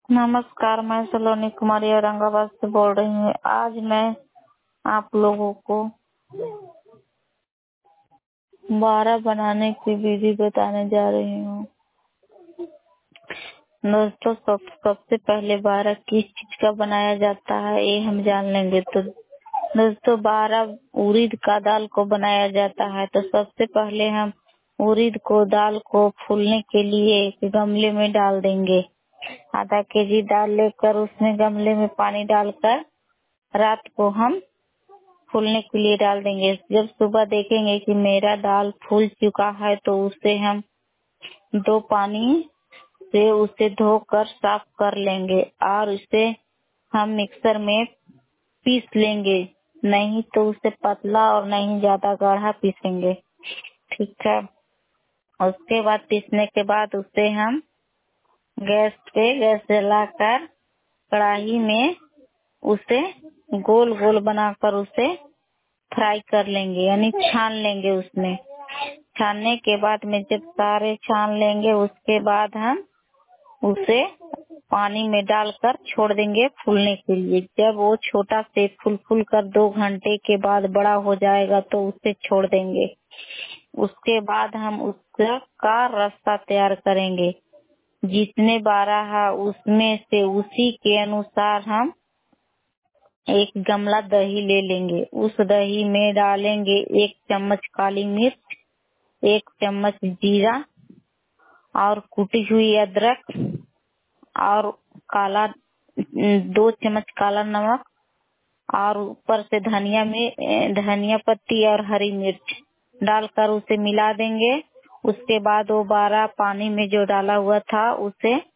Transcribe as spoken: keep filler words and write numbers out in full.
नमस्कार, मैं सलोनी कुमारी औरंगाबाद से बोल रही हूँ। आज मैं आप लोगों को बारा बनाने की विधि बताने जा रही हूँ। दोस्तों, सब सबसे पहले बारा किस चीज का बनाया जाता है ये हम जान लेंगे। तो दोस्तों, बारा उड़द का दाल को बनाया जाता है। तो सबसे पहले हम उड़द को दाल को फूलने के लिए एक गमले में डाल देंगे। आधा केजी दाल लेकर उसमें गमले में पानी डालकर रात को हम फूलने के लिए डाल देंगे। जब सुबह देखेंगे कि मेरा दाल फूल चुका है तो उसे हम दो पानी से उसे धोकर साफ कर लेंगे और उसे हम मिक्सर में पीस लेंगे। नहीं तो उसे पतला और नहीं ज्यादा गाढ़ा पीसेंगे, ठीक है। उसके बाद पीसने के बाद उसे हम गैस पे गैस जलाकर कढ़ाई में उसे गोल गोल बनाकर उसे फ्राई कर लेंगे, यानी छान लेंगे। उसमें छानने के बाद में जब सारे छान लेंगे उसके बाद हम उसे पानी में डालकर छोड़ देंगे फूलने के लिए। जब वो छोटा से फूल फूल कर दो घंटे के बाद बड़ा हो जाएगा तो उसे छोड़ देंगे। उसके बाद हम उसका का रास्ता तैयार करेंगे। जितने बारा है उसमें से उसी के अनुसार हम एक गमला दही ले लेंगे। उस दही में डालेंगे एक चम्मच काली मिर्च, एक चम्मच जीरा और कुटी हुई अदरक और काला दो चम्मच काला नमक और ऊपर से धनिया में धनिया पत्ती और हरी मिर्च डालकर उसे मिला देंगे। उसके बाद वो बारा पानी में जो डाला हुआ था उसे